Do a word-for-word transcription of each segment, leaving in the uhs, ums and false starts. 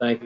Thank you.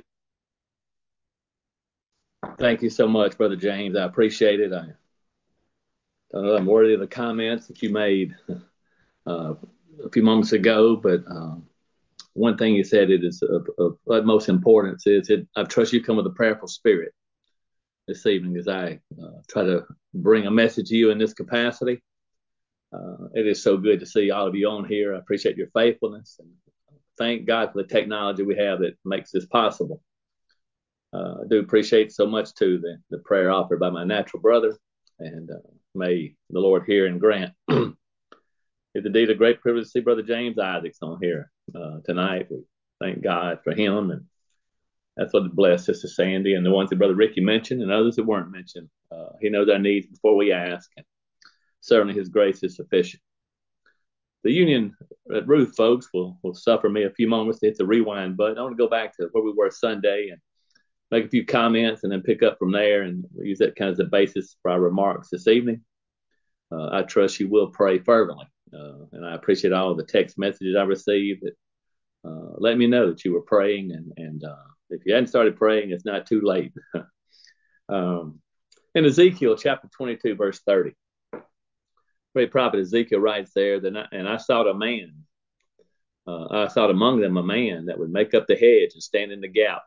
Thank you so much, Brother James. I appreciate it. I don't know I'm worthy of the comments that you made uh, a few moments ago, but um, one thing you said it is of, of utmost importance is it, I trust you come with a prayerful spirit this evening as I uh, try to bring a message to you in this capacity. Uh, it is so good to see all of you on here. I appreciate your faithfulness and thank God for the technology we have that makes this possible. Uh, I do appreciate so much too the, the prayer offered by my natural brother, and uh, may the Lord hear and grant. It's indeed a great privilege to see Brother James Isaacs on here uh, tonight. We thank God for him, and that's what blessed Sister Sandy and the ones that Brother Ricky mentioned and others that weren't mentioned. Uh, he knows our needs before we ask, and certainly His grace is sufficient. The Union at Ruth folks will, will suffer me a few moments to hit the rewind button. I want to go back to where we were Sunday and make a few comments and then pick up from there, and we'll use that kind of as a basis for our remarks this evening. Uh, I trust you will pray fervently, uh, and I appreciate all of the text messages I received that uh, let me know that you were praying, and, and uh, if you hadn't started praying, it's not too late. um, in Ezekiel chapter twenty-two, verse thirty, great prophet Ezekiel writes there, that I, and I sought a man, uh, I sought among them a man that would make up the hedge and stand in the gap,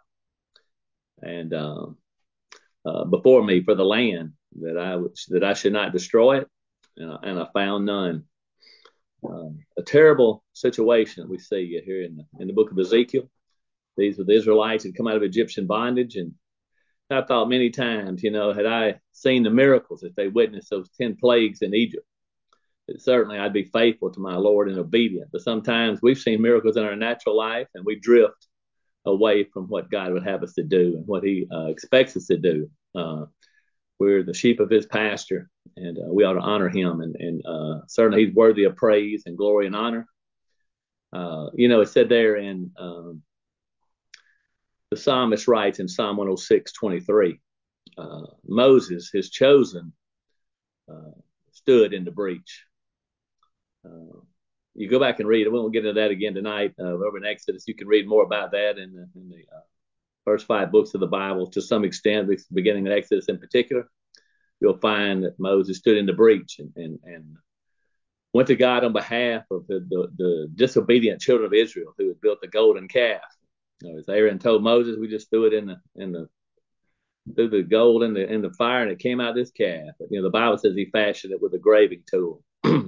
and um, uh, before me for the land, that I that I should not destroy it, and, I- and I found none. Um, a terrible situation we see here in the, in the book of Ezekiel. These were the Israelites had come out of Egyptian bondage, and I thought many times, you know, had I seen the miracles that they witnessed, those ten plagues in Egypt, that certainly I'd be faithful to my Lord and obedient. But sometimes we've seen miracles in our natural life, and we drift away from what God would have us to do and what He uh, expects us to do. Uh, we're the sheep of His pasture, and uh, we ought to honor Him. And, and uh, certainly He's worthy of praise and glory and honor. Uh, you know, it said there in um, the psalmist writes in Psalm one oh six, twenty-three, uh, Moses, his chosen, uh, stood in the breach. Uh, you go back and read it. We won't get into that again tonight. Uh, over in Exodus, you can read more about that in the, in the uh, first five books of the Bible to some extent, the beginning of Exodus in particular. You'll find that Moses stood in the breach and, and, and went to God on behalf of the, the, the disobedient children of Israel who had built the golden calf. You know, as Aaron told Moses, we just threw it in the in the threw the gold in the in the fire and it came out this calf. But, you know, the Bible says He fashioned it with a graving tool.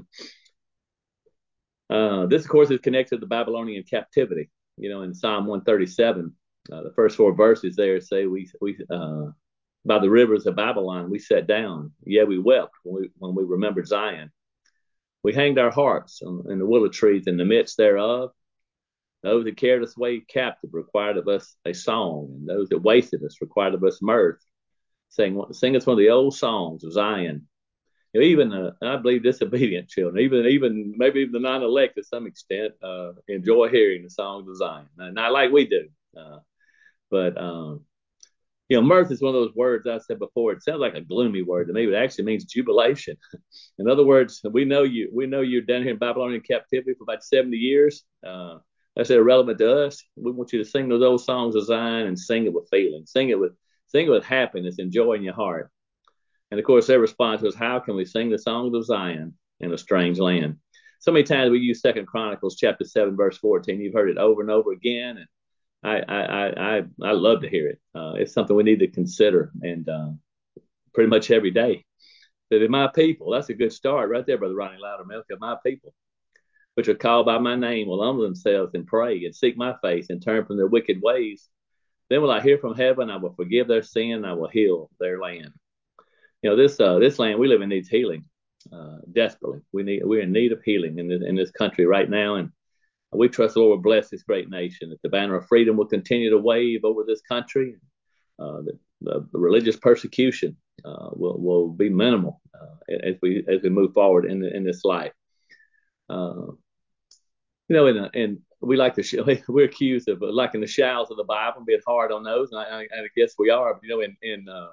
uh, this, of course, is connected to the Babylonian captivity. You know, in Psalm one thirty-seven, uh, the first four verses there say, "We we uh, by the rivers of Babylon we sat down, yeah, we wept when we when we remembered Zion. We hanged our harps on, in the willow trees in the midst thereof. Those that carried us away captive required of us a song, and those that wasted us required of us mirth, saying, sing us one of the old songs of Zion." You know, even uh, I believe disobedient children, even even maybe even the non-elect to some extent, uh, enjoy hearing the songs of Zion. Not like we do, uh, but um, you know, mirth is one of those words I said before. It sounds like a gloomy word to me, but it actually means jubilation. In other words, we know you we know you're down here in Babylonian captivity for about seventy years. Uh, that's irrelevant to us. We want you to sing those old songs of Zion and sing it with feeling, sing it with sing it with happiness and joy in your heart. And of course, their response was, "How can we sing the songs of Zion in a strange land?" So many times we use Second Chronicles chapter seven, verse fourteen. You've heard it over and over again, and I I I I love to hear it. Uh, it's something we need to consider, and uh, pretty much every day. That if my people, that's a good start right there, Brother Ronnie Loudermilk. If my people, which are called by my name, will humble themselves and pray and seek my face and turn from their wicked ways, then will I hear from heaven. I will forgive their sin. And I will heal their land. You know, this uh, this land we live in needs healing uh, desperately. We need we're in need of healing in this, in this country right now, and we trust the Lord will bless this great nation. That the banner of freedom will continue to wave over this country. Uh, the, the, the religious persecution uh, will will be minimal uh, as we as we move forward in the, in this life. Uh, you know, and and we like to sh- we're accused of liking the shouts of the Bible, being hard on those, and I, I guess we are. But, you know, in in uh,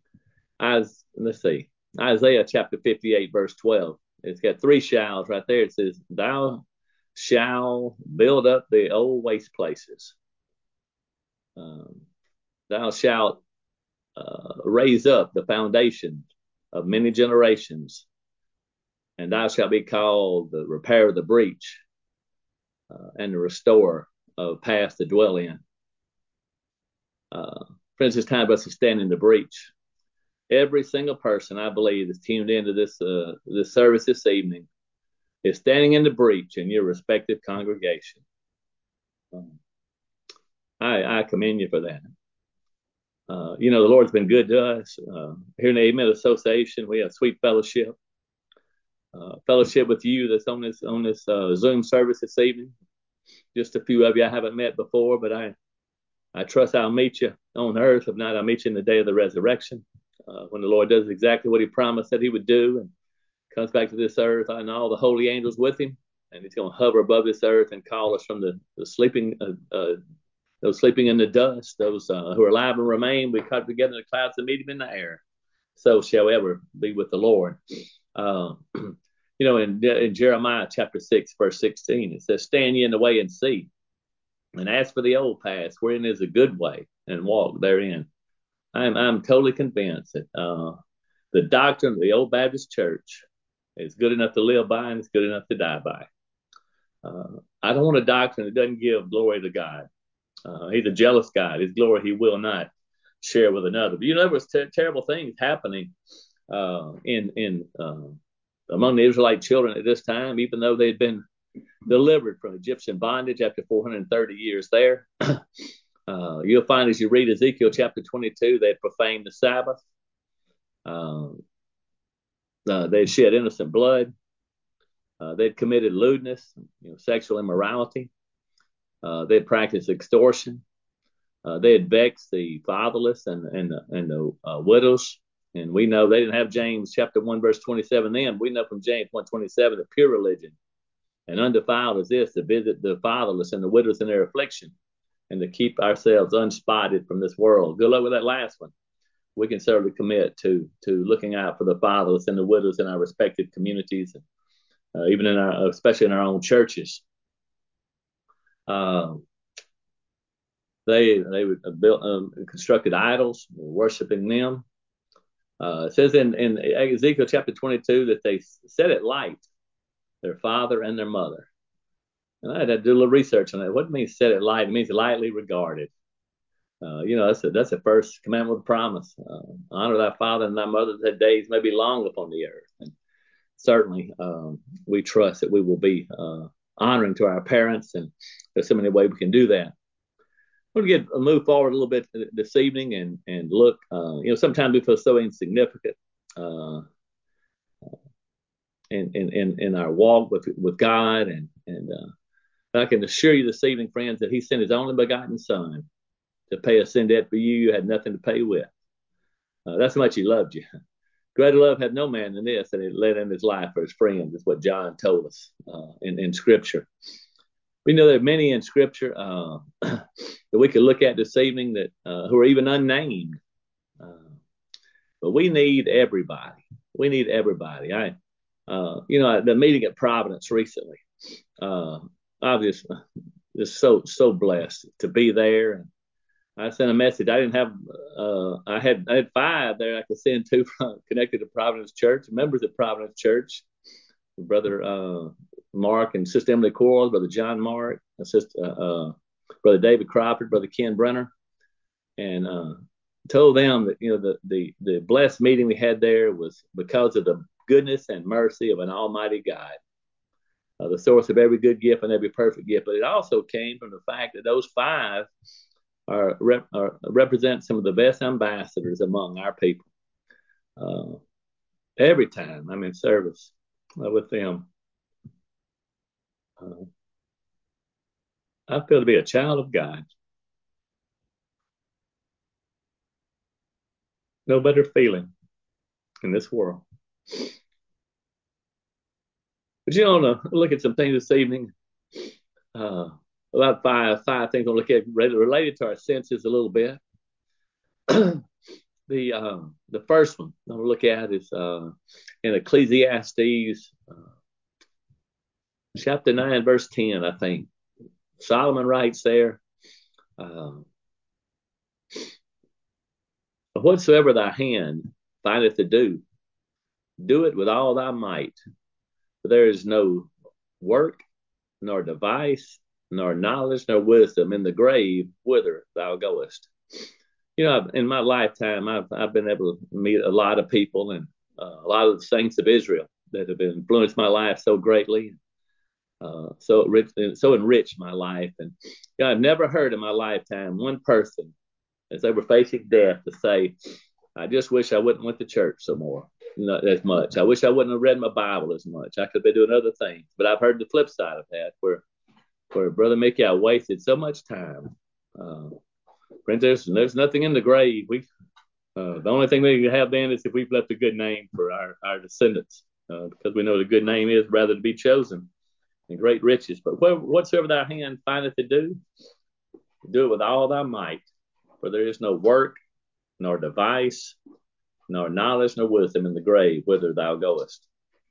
As let's see, Isaiah chapter fifty-eight, verse twelve. It's got three shalls right there. It says, "Thou shall build up the old waste places." Um, thou shalt uh, raise up the foundation of many generations, and thou shalt be called the repairer of the breach uh, and the restorer of paths to dwell in. Uh, friends, it's time for us to stand in the breach. Every single person, I believe, that's tuned into this uh, this service this evening is standing in the breach in your respective congregation. Um, I, I commend you for that. Uh, you know, the Lord's been good to us. Uh, here in the Amen Association, we have sweet fellowship. Uh, fellowship with you that's on this on this uh, Zoom service this evening. Just a few of you I haven't met before, but I I trust I'll meet you on earth. If not, I'll meet you in the day of the resurrection, uh, when the Lord does exactly what He promised that He would do and comes back to this earth and all the holy angels with Him, and He's going to hover above this earth and call us from the, the sleeping, uh, uh, those sleeping in the dust, those uh, who are alive and remain. We come together in the clouds and meet Him in the air. So shall we ever be with the Lord. Uh, you know, in, in Jeremiah chapter six, verse sixteen, it says, "Stand ye in the way and see, and ask for the old path, wherein is a good way, and walk therein." I'm I'm totally convinced that uh, the doctrine of the Old Baptist Church is good enough to live by, and it's good enough to die by. Uh, I don't want a doctrine that doesn't give glory to God. Uh, he's a jealous God. His glory He will not share with another. But you know, there was ter- terrible things happening uh, in in uh, among the Israelite children at this time, even though they had been delivered from Egyptian bondage after four hundred thirty years there. Uh, you'll find as you read Ezekiel chapter twenty-two, they had profaned the Sabbath. Uh, uh, they had shed innocent blood. Uh, they'd committed lewdness, you know, sexual immorality. Uh, they had practiced extortion. Uh, they had vexed the fatherless and and and the uh, widows. And we know they didn't have James chapter one verse twenty-seven. Then we know from James one twenty-seven that pure religion and undefiled is this, to visit the fatherless and the widows in their affliction, and to keep ourselves unspotted from this world. Good luck with that last one. We can certainly commit to to looking out for the fatherless and the widows in our respective communities, and uh, even in our, especially in our own churches. Uh, they they built um, constructed idols, worshiping them. Uh, it says in, in Ezekiel chapter twenty-two that they set it light, their father and their mother. And I had to do a little research on that. What means set it light? It means lightly regarded. Uh, you know, that's a, that's the first commandment with promise. Uh, honor thy father and thy mother, that days may be long upon the earth. And certainly, um, we trust that we will be uh, honoring to our parents, and there's so many ways we can do that. We'll get uh, move forward a little bit this evening and and look. Uh, you know, sometimes we feel so insignificant uh, in, in in in our walk with with God, and and uh, I can assure you this evening, friends, that He sent His only begotten Son to pay a sin debt for you you had nothing to pay with. Uh, that's how much He loved you. Greater love had no man than this, and He laid in His life for His friends, is what John told us uh, in, in Scripture. We know there are many in Scripture uh, that we could look at this evening that uh, who are even unnamed. Uh, but we need everybody. We need everybody. I, uh, you know, the meeting at Providence recently, uh, obviously, just so so blessed to be there. And I sent a message. I didn't have. Uh, I had. I had five there. I could send two from, connected to Providence Church, members of Providence Church, Brother uh, Mark and Sister Emily Quarles, Brother John Mark, Sister uh, uh, Brother David Crawford, Brother Ken Brenner, and uh, told them that you know the the the blessed meeting we had there was because of the goodness and mercy of an Almighty God, uh, the source of every good gift and every perfect gift. But it also came from the fact that those five are, rep, are represent some of the best ambassadors among our people. Uh, every time I'm in service uh, with them, uh, I feel to be a child of God. No better feeling in this world. But you know, look at some things this evening. Uh, about five five things I'll look at related to our senses a little bit. the um, the first one I'm gonna look at is uh, in Ecclesiastes uh, chapter nine, verse ten. I think Solomon writes there. Uh, whatsoever thy hand findeth to do, do it with all thy might. For there is no work, nor device, nor knowledge, nor wisdom in the grave whither thou goest. You know, in my lifetime, I've, I've been able to meet a lot of people and uh, a lot of the saints of Israel that have influenced my life so greatly, uh, so rich, so enriched my life. And you know, I've never heard in my lifetime one person, as they were facing death, to say, "I just wish I wouldn't went to church some more, not as much. I wish I wouldn't have read my Bible as much. I could have been doing other things." But I've heard the flip side of that, where, where Brother Mickey, I wasted so much time. Uh, friends, there's, there's nothing in the grave. We uh, the only thing we can have then is if we've left a good name for our, our descendants, uh, because we know the good name is rather to be chosen and great riches. But whatsoever thy hand findeth to do, do it with all thy might, for there is no work, nor device, nor knowledge, nor wisdom in the grave whither thou goest.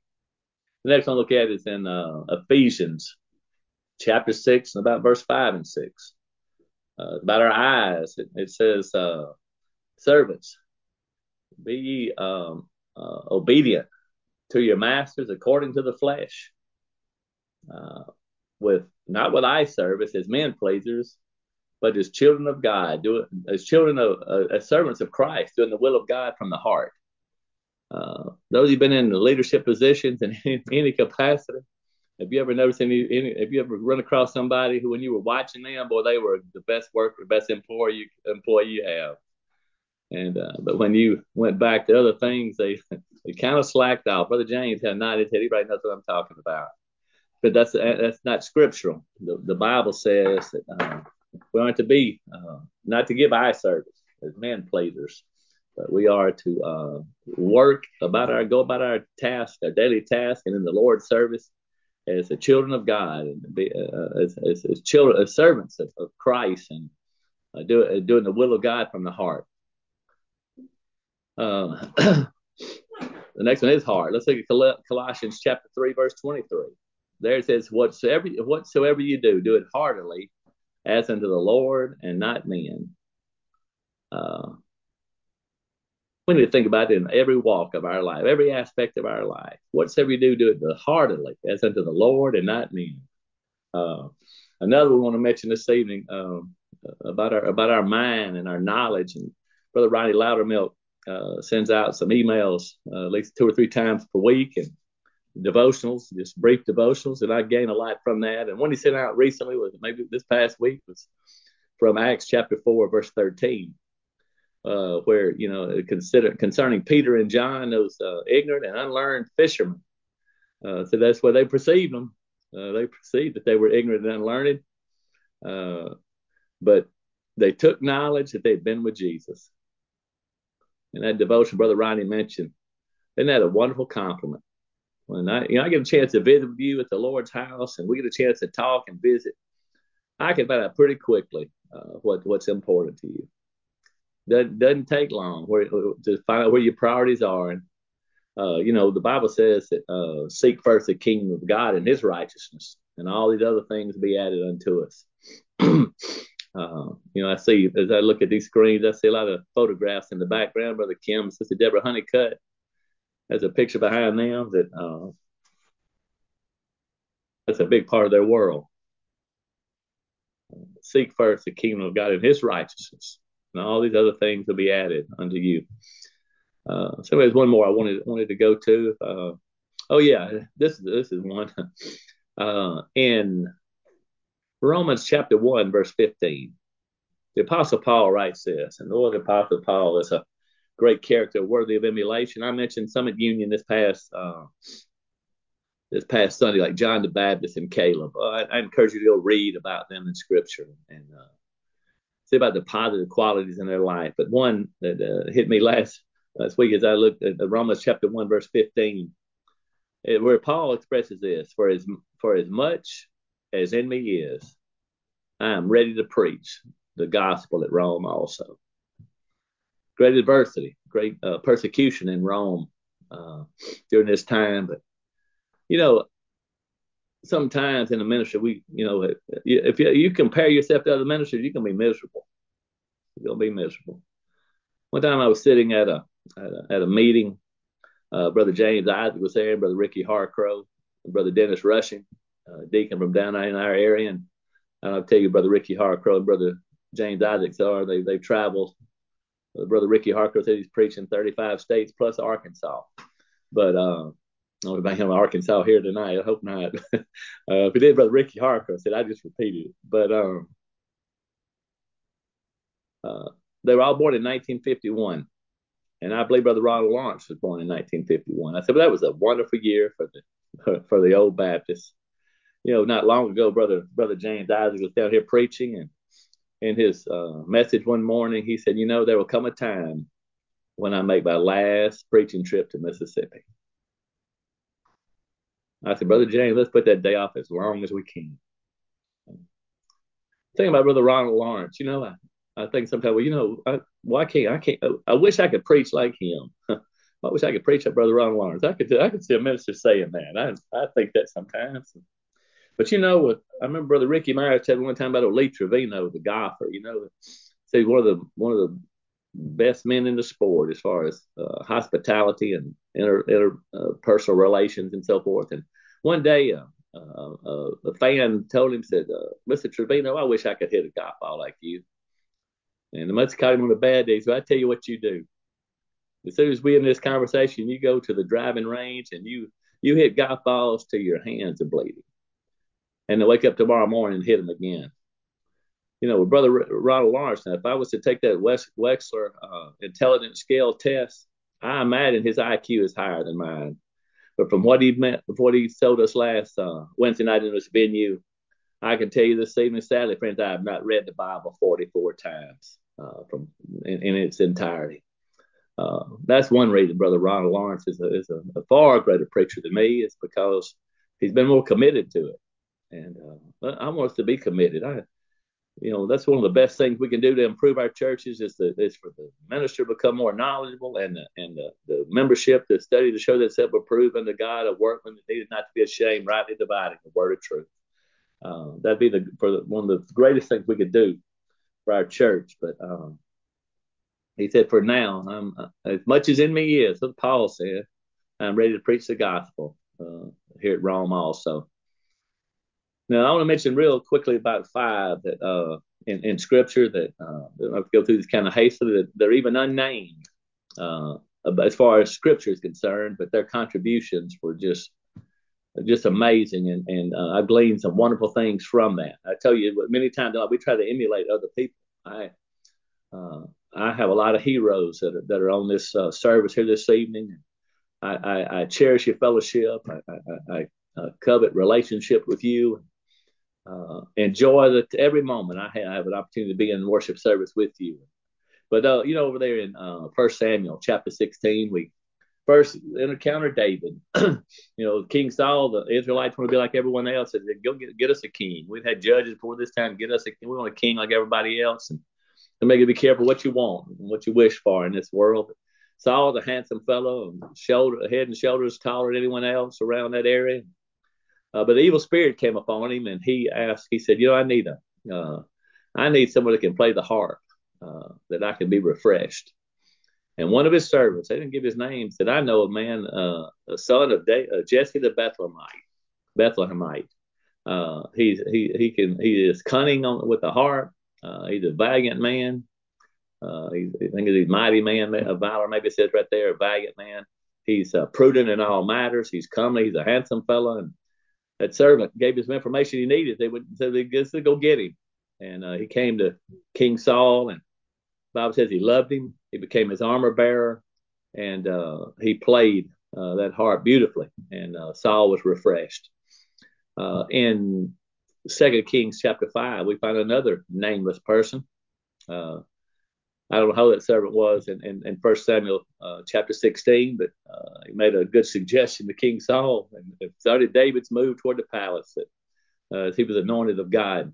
The next one I look at is in uh, Ephesians chapter six, and about verse five and six. Uh, about our eyes, it, it says, uh, servants, be ye um, uh, obedient to your masters according to the flesh, uh, with not with eye service as men pleasers, but as children of God, do it as children of uh, as servants of Christ, doing the will of God from the heart. Uh, those who've been in the leadership positions in any, any capacity, have you ever noticed any, any? Have you ever run across somebody who, when you were watching them, boy, they were the best worker, best employee employee you have. And uh, but when you went back to other things, they they kind of slacked off. Brother James had nodded his head. He probably knows what I'm talking about. But that's that's not scriptural. The, the Bible says that uh, we aren't to be uh, not to give eye service as man pleasers, but we are to uh, work about our go about our task, our daily task, and in the Lord's service as the children of God, and be, uh, as, as, as children, as servants of, of Christ, and uh, do, uh, doing the will of God from the heart. Uh, the next one is hard. Let's look at Colossians chapter three, verse twenty-three. There it says, whatsoever, whatsoever you do, do it heartily as unto the Lord and not men. Uh, we need to think about it in every walk of our life, every aspect of our life. Whatsoever you do, do it heartily as unto the Lord and not men. Uh, another we want to mention this evening um, about our about our mind and our knowledge. And Brother Ronnie Loudermilk uh, sends out some emails uh, at least two or three times per week, and devotionals, just brief devotionals, and I gain a lot from that. And one he sent out recently was maybe this past week was from Acts chapter four, verse thirteen, uh, where you know consider concerning Peter and John, those uh, ignorant and unlearned fishermen. Uh, so that's where they perceived them. Uh, they perceived that they were ignorant and unlearned, uh, but they took knowledge that they'd been with Jesus. And that devotion Brother Ronnie mentioned, isn't that a wonderful compliment? When I, you know, I get a chance to visit with you at the Lord's house, and we get a chance to talk and visit, I can find out pretty quickly uh, what what's important to you. Doesn't doesn't take long where, to find out where your priorities are. And uh, you know, the Bible says that uh, seek first the kingdom of God and His righteousness, and all these other things will be added unto us. uh, you know, I see as I look at these screens, I see a lot of photographs in the background. Brother Kim, Sister Deborah Honeycutt. There's a picture behind them that uh, that's a big part of their world. Seek first the kingdom of God and His righteousness, and all these other things will be added unto you. Uh, so there's one more I wanted wanted to go to. Uh, oh yeah, this this is one uh, in Romans chapter one, verse fifteen. The Apostle Paul writes this, and the Lord Apostle Paul is a great character worthy of emulation. I mentioned Summit Union this past uh, this past Sunday, like John the Baptist and Caleb. Uh, I, I encourage you to go read about them in Scripture and uh, see about the positive qualities in their life. But one that uh, hit me last last week as I looked at Romans chapter one, verse fifteen, it, where Paul expresses this: "For as for as much as in me is, I am ready to preach the gospel at Rome also." Great adversity, great uh, persecution in Rome uh, during this time. But, you know, sometimes in the ministry, we, you know, if you, you compare yourself to other ministers, you're going to be miserable. You're going to be miserable. One time I was sitting at a at a, at a meeting. Uh, Brother James Isaac was there, Brother Ricky Harcrow, Brother Dennis Rushing, uh, deacon from down in our area. And I'll tell you, Brother Ricky Harcrow and Brother James Isaacs are, they, they've traveled. Uh, Brother Ricky Harcrow said he's preaching thirty-five states plus Arkansas. But uh, I don't know him Arkansas here tonight. I hope not. uh, if he did, Brother Ricky Harcrow said, I just repeated it. But um, uh, they were all born in nineteen fifty-one. And I believe Brother Ronald Lawrence was born in nineteen fifty-one. I said, well, that was a wonderful year for the for the old Baptists. You know, not long ago, Brother Brother James Isaac was down here preaching, and in his uh, message one morning, he said, you know, there will come a time when I make my last preaching trip to Mississippi. I said, Brother James, let's put that day off as long as we can. Think about Brother Ronald Lawrence. You know, I, I think sometimes, well, you know, I, why can't I can't? I wish I could preach like him. I wish I could preach like Brother Ronald Lawrence. I could, I could see a minister saying that. I, I think that sometimes. But you know what? I remember Brother Ricky Myers said one time about Lee Trevino, the golfer. You know, say one of the one of the best men in the sport as far as uh, hospitality and inter, inter uh, personal relations and so forth. And one day, uh, uh, uh, a fan told him, said, uh, Mister Trevino, I wish I could hit a golf ball like you. And the must have caught him on a bad day. So I tell you what you do. As soon as we in this conversation, you go to the driving range and you you hit golf balls till your hands are bleeding, and then wake up tomorrow morning and hit them again. You know, with Brother Ronald Lawrence, now, if I was to take that Wes- Wechsler uh, intelligence scale test, I imagine his I Q is higher than mine. But from what he meant, what he told us last uh, Wednesday night in this venue, I can tell you this evening, sadly, friends, I have not read the Bible forty-four times uh, from in, in its entirety. Uh, that's one reason Brother Ronald Lawrence is a, is a, a far greater preacher than me. It's because he's been more committed to it, and uh, I want us to be committed. I, you know, that's one of the best things we can do to improve our churches is, to, is for the minister to become more knowledgeable, and the, and the, the membership to study to show themselves approved unto God, a workman that needed not to be ashamed, rightly dividing the word of truth. Uh, that'd be the for the, one of the greatest things we could do for our church. But um, he said, for now, I'm, uh, as much as in me is, what Paul said, I'm ready to preach the gospel uh, here at Rome also. Now, I want to mention real quickly about five that uh, in, in Scripture that uh, I don't have to go through this kind of hastily, that they're even unnamed uh, as far as Scripture is concerned, but their contributions were just just amazing, and and uh, I've gleaned some wonderful things from that. I tell you, many times like, we try to emulate other people. I uh, I have a lot of heroes that are that are on this uh, service here this evening. I, I, I cherish your fellowship. I, I, I uh, covet relationship with you. Uh, enjoy the, every moment I have, I have an opportunity to be in worship service with you. But uh, you know, over there in uh, First Samuel chapter sixteen, we first encounter David. You know, King Saul, the Israelites want to be like everyone else, and go get, get us a king. We've had judges before this time. Get us a king. We want a king like everybody else, and to make you be careful what you want and what you wish for in this world. Saul's a handsome fellow, and shoulder, head and shoulders taller than anyone else around that area. Uh, but the evil spirit came upon him, and he asked. He said, "You know, I need a, uh, I need someone that can play the harp, uh, that I can be refreshed." And one of his servants, they didn't give his name, said, "I know a man, uh, a son of De- uh, Jesse the Bethlehemite. Bethlehemite. Uh, he's he he can he is cunning on with the harp. Uh, he's a valiant man. Uh, he's, I think he's a mighty man of valor. Maybe it says right there, a valiant man. He's uh, prudent in all matters. He's comely. He's a handsome fellow." And that servant gave him some information he needed. They would so they just to go get him, and uh, he came to King Saul, and the Bible says he loved him. He became his armor bearer, and uh, he played uh, that harp beautifully, and uh, Saul was refreshed. Uh, in Second Kings chapter five, we find another nameless person. Uh, I don't know how that servant was in, in, in First Samuel uh, chapter sixteen, but uh, he made a good suggestion to King Saul, and it started David's move toward the palace. That, uh, he was anointed of God,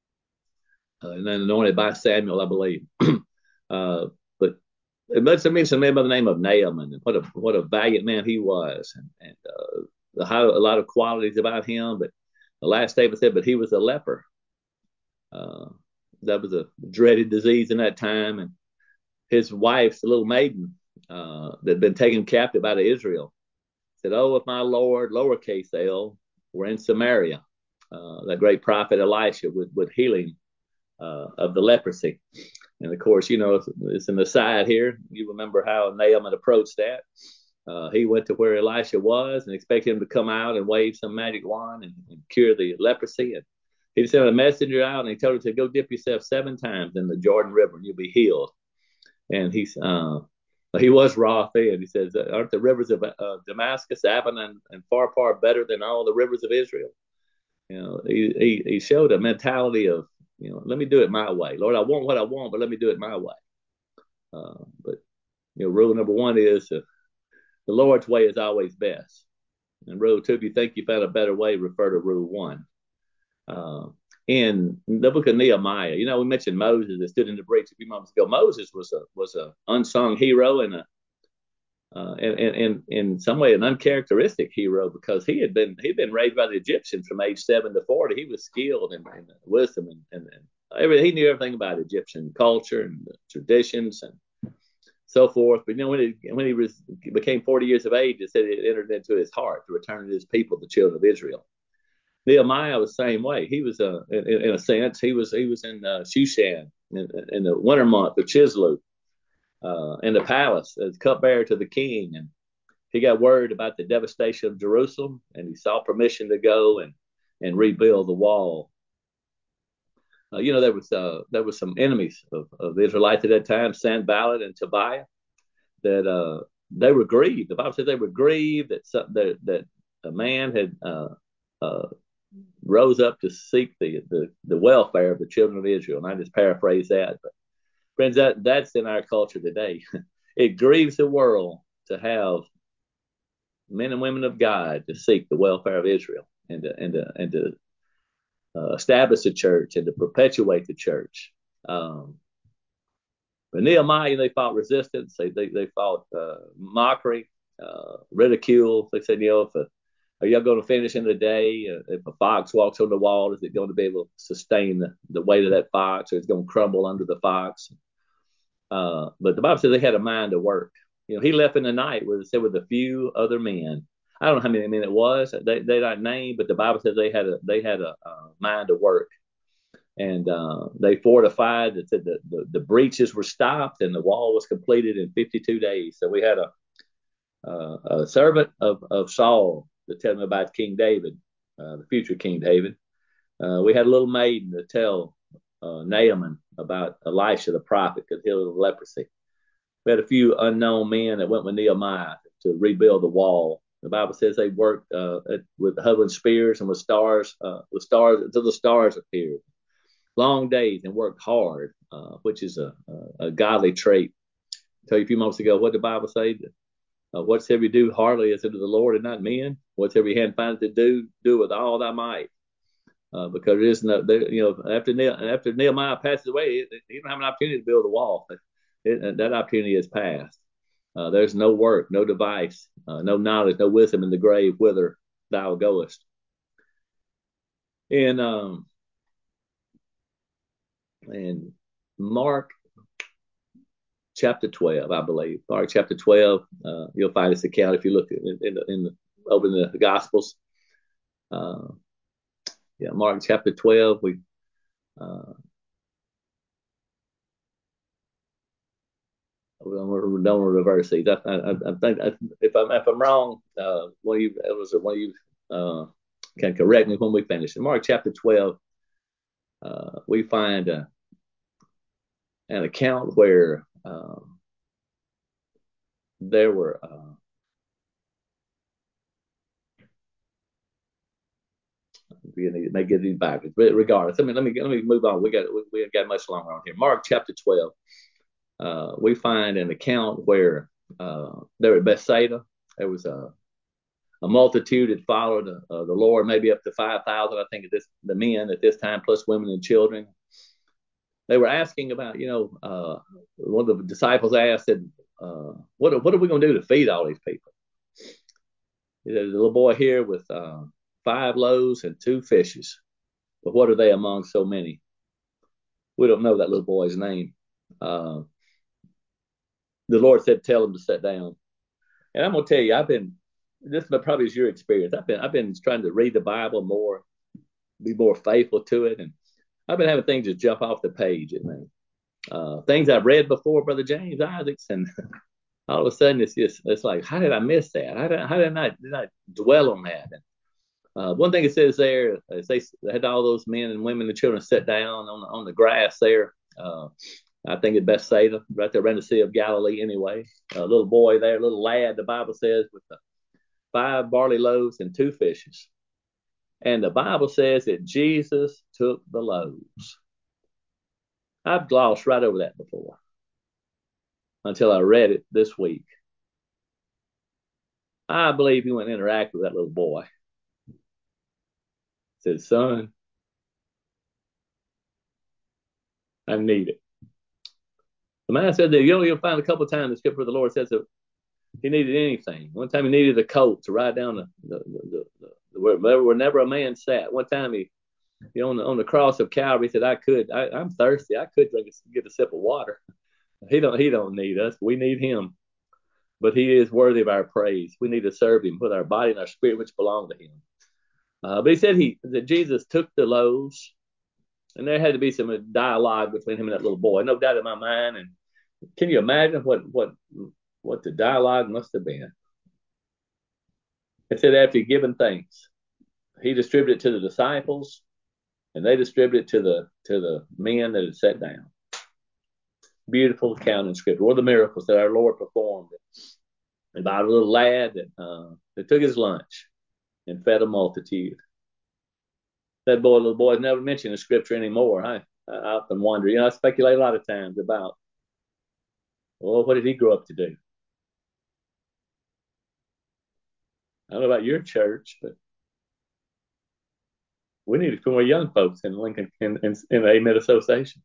uh, and then anointed by Samuel, I believe. uh, but it must have been some man by the name of Naaman, and what a what a valiant man he was, and, and uh, the high, a lot of qualities about him. But the last statement said, "But he was a leper." Uh, that was a dreaded disease in that time, and his wife's little maiden uh, that had been taken captive out of Israel said, "Oh, if my Lord, lowercase l, were in Samaria, uh, the great prophet Elisha would, would heal him uh, of the leprosy." And of course, you know, it's, it's an aside here. You remember how Naaman approached that. Uh, he went to where Elisha was and expected him to come out and wave some magic wand and, and cure the leprosy. And he sent a messenger out and he told him to go dip yourself seven times in the Jordan River and you'll be healed. And he's uh, he was raw fed. He says, "Aren't the rivers of uh, Damascus, Aban, and, and Pharpar better than all the rivers of Israel?" You know, he, he he showed a mentality of, you know, let me do it my way. Lord, I want what I want, but let me do it my way. Uh, but you know, rule number one is uh, the Lord's way is always best. And rule two, if you think you found a better way, refer to rule one. Uh, in the book of Nehemiah, you know, we mentioned Moses that stood in the breach a few moments ago. Moses was a was a unsung hero and a uh, and, and, and in some way an uncharacteristic hero because he had been he'd been raised by the Egyptians from age seven to forty. He was skilled in, in wisdom and, and, and everything. He knew everything about Egyptian culture and traditions and so forth. But you know, when he when he was became forty years of age, it said it entered into his heart to return to his people, the children of Israel. Nehemiah was the same way. He was, uh, in, in a sense, he was he was in uh, Shushan in, in the winter month of Chisleu, uh, in the palace as cupbearer to the king, and he got word about the devastation of Jerusalem, and he sought permission to go and and rebuild the wall. Uh, you know, there was uh, there was some enemies of, of the Israelites at that time, Sanballat and Tobiah, that uh, they were grieved. The Bible says they were grieved that some, that, that a man had uh, uh, rose up to seek the, the the welfare of the children of Israel. And I just paraphrase that, but friends, that that's in our culture today. It grieves the world to have men and women of God to seek the welfare of Israel and to, and to, and to uh, establish the church and to perpetuate the church. Um, but Nehemiah, they fought resistance. They they, they fought uh, mockery, uh, ridicule. They said, you know, if a, are y'all going to finish in the day? Uh, if a fox walks on the wall, is it going to be able to sustain the, the weight of that fox, or it's going to crumble under the fox? Uh, but the Bible says they had a mind to work. You know, he left in the night with, it said, with a few other men. I don't know how many men it was. They they not named, but the Bible says they had a they had a, a mind to work, and uh, they fortified. It said the, the the breaches were stopped and the wall was completed in fifty-two days. So we had a uh, a servant of of Saul to tell him about King David, uh, the future King David. Uh, we had a little maiden to tell uh, Naaman about Elisha the prophet could heal of leprosy. We had a few unknown men that went with Nehemiah to rebuild the wall. The Bible says they worked uh, at, with hovering spears and with stars, uh, with stars until the stars appeared. Long days and worked hard, uh, which is a, a, a godly trait. I told you a few moments ago what the Bible says. Uh, whatsoever you do heartily is unto the Lord and not men. Whatsoever your hand finds to do, do with all thy might. Uh, because it is no, you know, after after Nehemiah passes away, he don't have an opportunity to build a wall. It, that opportunity has passed. Uh, there's no work, no device, uh, no knowledge, no wisdom in the grave whither thou goest. And um, and Mark chapter twelve, I believe. Mark chapter twelve, uh, you'll find this account if you look in, in the in the open the Gospels. Uh, yeah, Mark chapter twelve. We uh, don't want to reverse these. I, I, I think if I'm if I'm wrong, uh, one of you elders or one of you uh, can correct me when we finish. In Mark chapter twelve, uh, we find uh, an account where um, there were uh, we may get these backwards, but regardless, I mean, let me let me move on. We got we, we got much longer on here. Mark chapter twelve, uh, we find an account where uh, there at Bethsaida there was a a multitude had followed uh, the Lord, maybe up to five thousand, I think, at this the men at this time, plus women and children. They were asking about, you know, uh, one of the disciples asked, said, uh, what, what are we going to do to feed all these people? There's a little boy here with uh, five loaves and two fishes. But what are they among so many? We don't know that little boy's name. Uh, the Lord said, tell him to sit down. And I'm going to tell you, I've been, this probably is your experience. I've been, I've been trying to read the Bible more, be more faithful to it. And I've been having things just jump off the page at me. Uh, things I've read before, Brother James Isaacs, and all of a sudden it's just, it's like, how did I miss that? How did, how did I not, did I dwell on that? And, uh, one thing it says there, is they had all those men and women and children sit down on the, on the grass there. Uh, I think it's best say right there around the Sea of Galilee anyway. A little boy there, a little lad, the Bible says, with the five barley loaves and two fishes. And the Bible says that Jesus took the loaves. I've glossed right over that before until I read it this week. I believe he went and interacted with that little boy. Said, son, I need it. The man said that you know, you'll find a couple of times the scripture the Lord says that he needed anything. One time he needed a coat to ride down the, the, the, the, the where, where never a man sat. One time he, you know, on the, on the cross of Calvary, he said, I could, I, I'm thirsty. I could drink a, get a sip of water. He don't, he don't need us. We need him. But he is worthy of our praise. We need to serve him with our body and our spirit, which belong to him. Uh, but he said he that Jesus took the loaves, and there had to be some dialogue between him and that little boy. No doubt in my mind. And can you imagine what what what the dialogue must have been? It said after he'd given thanks, he distributed it to the disciples, and they distributed it to the to the men that had sat down. Beautiful account in Scripture. What are the miracles that our Lord performed? About a little lad that, uh, that took his lunch and fed a multitude. That boy, little boy, is never mentioned in Scripture anymore. I, I often wonder, you know, I speculate a lot of times about, well, what did he grow up to do? I don't know about your church, but we need a few more young folks in Lincoln, in, in, in the Amen Association.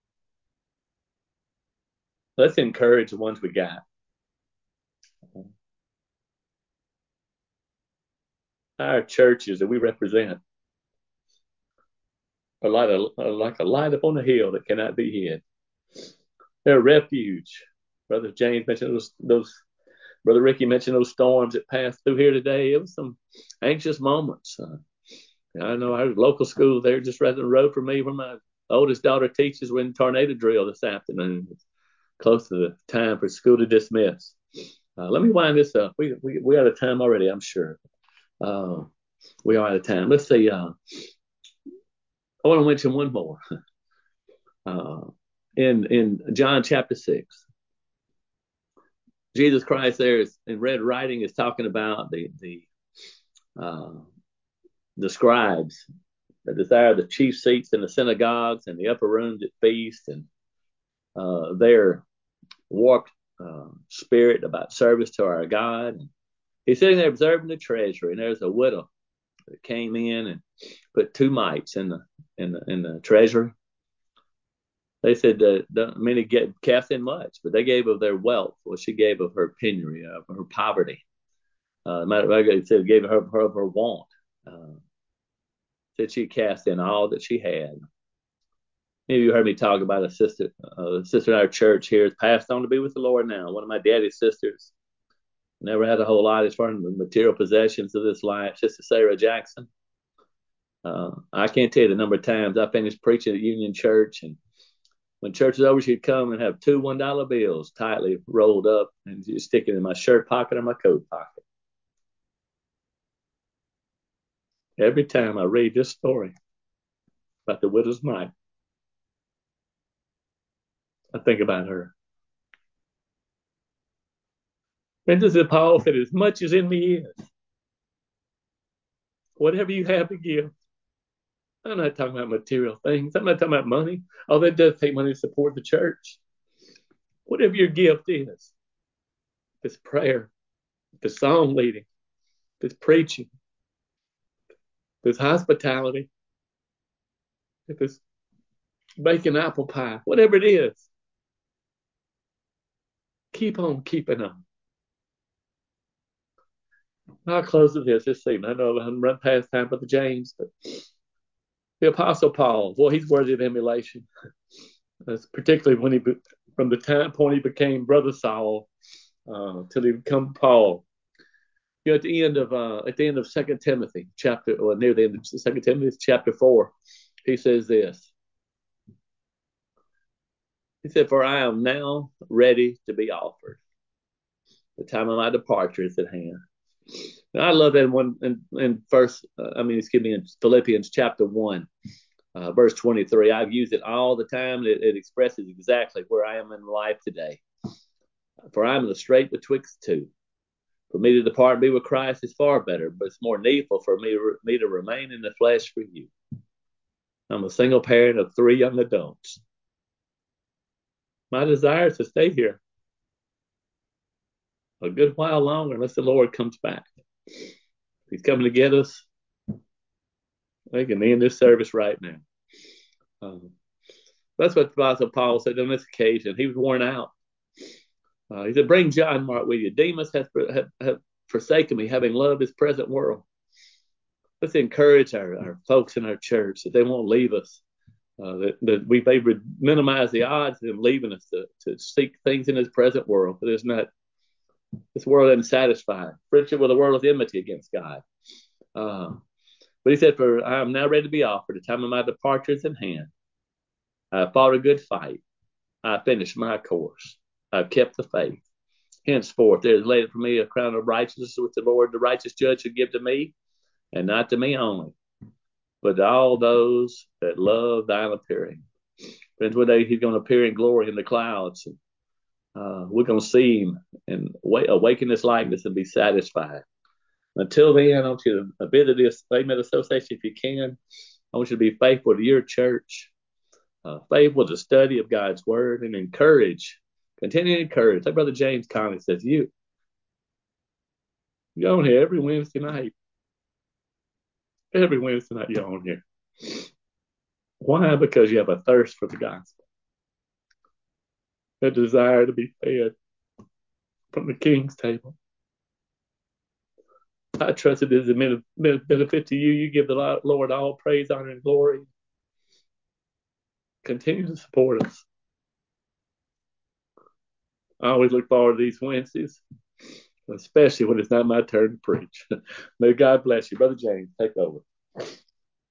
Let's encourage the ones we got. Our churches that we represent are like a, like a light upon a hill that cannot be hid. They're a refuge. Brother James mentioned those, those Brother Ricky mentioned those storms that passed through here today. It was some anxious moments. Uh, I know our local school there just right down the road from me where my oldest daughter teaches. We're in tornado drill this afternoon. It's close to the time for school to dismiss. Uh, let me wind this up. We, we, we out of time already, I'm sure. Uh, we are out of time. Let's see. Uh, I want to mention one more. Uh, in, in John chapter six, Jesus Christ there is, in red writing is talking about the, the, uh, the scribes that desire the chief seats in the synagogues and the upper rooms at feast, and uh, their warped uh, spirit about service to our God. And he's sitting there observing the treasury, and there's a widow that came in and put two mites in the in the in the treasury. They said that many get cast in much, but they gave of their wealth. Well, she gave of her penury, of her poverty. Uh, matter of fact, said gave her, her of her want. Uh, said she cast in all that she had. Maybe you heard me talk about a sister, uh, a sister in our church here has passed on to be with the Lord now. One of my daddy's sisters, never had a whole lot as far as the material possessions of this life. Sister Sarah Jackson. Uh, I can't tell you the number of times I finished preaching at Union Church, and when church was over, she'd come and have two one dollar bills tightly rolled up and just stick it in my shirt pocket or my coat pocket. Every time I read this story about the widow's mite, I think about her. And this is Paul said, as much as in me is, whatever you have to give. I'm not talking about material things. I'm not talking about money. Oh, that does take money to support the church. Whatever your gift is, if it's prayer, if it's song leading, if it's preaching, if it's hospitality, if it's baking apple pie, whatever it is, keep on keeping on. I'll close with this this evening. I know I'm run past time for the James, but the Apostle Paul, well, he's worthy of emulation, particularly when he from the time point he became Brother Saul uh, till he became Paul. You know, at the end of uh, at the end of Second Timothy chapter, or near the end of Second Timothy chapter four, he says this. He said, "For I am now ready to be offered. The time of my departure is at hand." And I love that in one in, in first. Uh, I mean, excuse me, in Philippians chapter one, uh, verse twenty-three. I've used it all the time. It, it expresses exactly where I am in life today. For I am in the strait betwixt two. For me to depart and be with Christ is far better, but it's more needful for me, me to remain in the flesh for you. I'm a single parent of three young adults. My desire is to stay here a good while longer unless the Lord comes back. If he's coming to get us, we can end this service right now. Um, that's what the Apostle Paul said on this occasion. He was worn out. Uh, he said, "Bring John Mark with you. Demas has, have, have forsaken me, having loved his present world." Let's encourage our, our folks in our church that they won't leave us. Uh, that, that we may minimize the odds of them leaving us to, to seek things in this present world. But it's not, this world isn't satisfied. Friendship with the world is enmity against God. Uh, but he said, "For I am now ready to be offered. The time of my departure is in hand. I fought a good fight. I finished my course. I've kept the faith. Henceforth, there is laid for me a crown of righteousness, which the Lord, the righteous judge, should give to me, and not to me only, but to all those that love thine appearing." Friends, one day he's going to appear in glory in the clouds. And, uh, we're going to see him and awaken his likeness and be satisfied. Until then, I want you to visit this Amen Association if you can. I want you to be faithful to your church, uh, faithful to the study of God's word, and encourage, continue to encourage. Like Brother James Conley says, you, you're on here every Wednesday night. Every Wednesday night you're on here. Why? Because you have a thirst for the gospel, a desire to be fed from the King's table. I trust it is a benefit to you. You give the Lord all praise, honor, and glory. Continue to support us. I always look forward to these Wednesdays, especially when it's not my turn to preach. May God bless you. Brother James, take over.